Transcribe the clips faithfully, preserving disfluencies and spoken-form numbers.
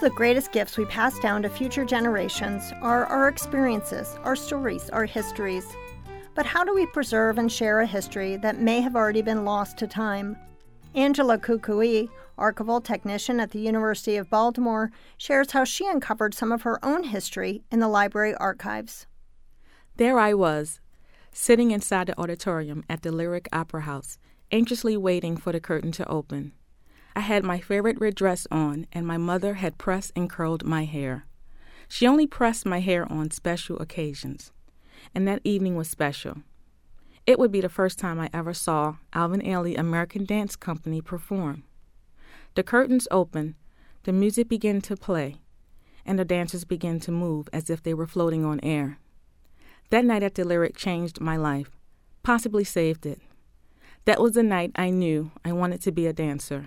the greatest gifts we pass down to future generations are our experiences, our stories, our histories. But how do we preserve and share a history that may have already been lost to time? Angela Kukui, archival technician at the University of Baltimore, shares how she uncovered some of her own history in the library archives. There I was, sitting inside the auditorium at the Lyric Opera House, anxiously waiting for the curtain to open. I had my favorite red dress on, and my mother had pressed and curled my hair. She only pressed my hair on special occasions, and that evening was special. It would be the first time I ever saw Alvin Ailey American Dance Company perform. The curtains opened, the music began to play, and the dancers began to move as if they were floating on air. That night at the Lyric changed my life, possibly saved it. That was the night I knew I wanted to be a dancer.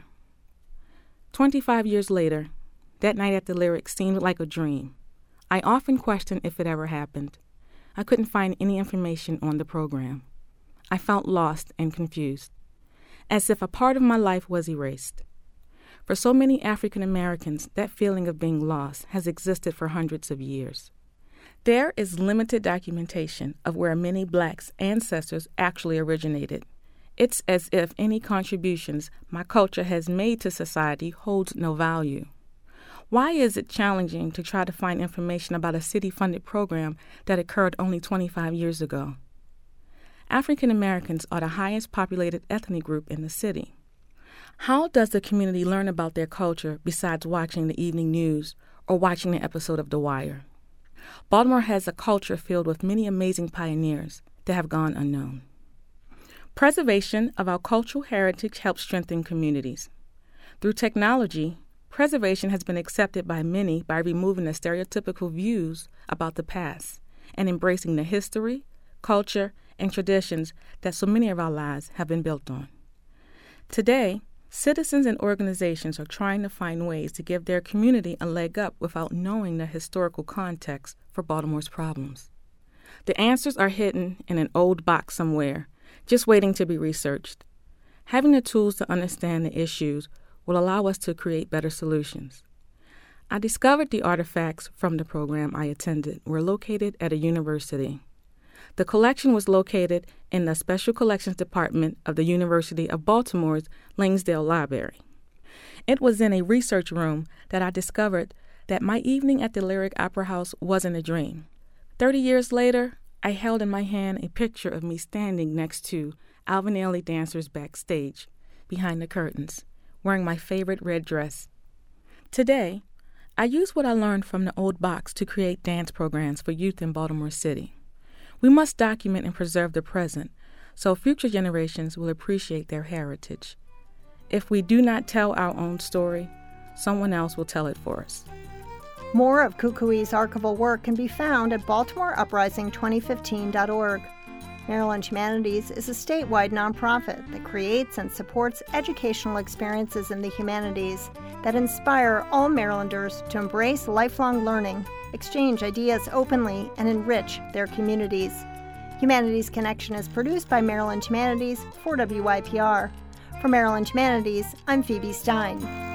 Twenty-five years later, that night at the Lyric seemed like a dream. I often questioned if it ever happened. I couldn't find any information on the program. I felt lost and confused, as if a part of my life was erased. For so many African Americans, that feeling of being lost has existed for hundreds of years. There is limited documentation of where many blacks' ancestors actually originated. It's as if any contributions my culture has made to society holds no value. Why is it challenging to try to find information about a city-funded program that occurred only twenty-five years ago? African Americans are the highest populated ethnic group in the city. How does the community learn about their culture besides watching the evening news or watching an episode of The Wire? Baltimore has a culture filled with many amazing pioneers that have gone unknown. Preservation of our cultural heritage helps strengthen communities. Through technology, preservation has been accepted by many by removing the stereotypical views about the past and embracing the history, culture, and traditions that so many of our lives have been built on. Today, citizens and organizations are trying to find ways to give their community a leg up without knowing the historical context for Baltimore's problems. The answers are hidden in an old box somewhere, just waiting to be researched. Having the tools to understand the issues will allow us to create better solutions. I discovered the artifacts from the program I attended were located at a university. The collection was located in the Special Collections Department of the University of Baltimore's Langsdale Library. It was in a research room that I discovered that my evening at the Lyric Opera House wasn't a dream. Thirty years later, I held in my hand a picture of me standing next to Alvin Ailey dancers backstage, behind the curtains, wearing my favorite red dress. Today, I use what I learned from the old box to create dance programs for youth in Baltimore City. We must document and preserve the present so future generations will appreciate their heritage. If we do not tell our own story, someone else will tell it for us. More of Kukui's archival work can be found at baltimore uprising twenty fifteen dot org. Maryland Humanities is a statewide nonprofit that creates and supports educational experiences in the humanities that inspire all Marylanders to embrace lifelong learning, exchange ideas openly, and enrich their communities. Humanities Connection is produced by Maryland Humanities for W Y P R. For Maryland Humanities, I'm Phoebe Stein.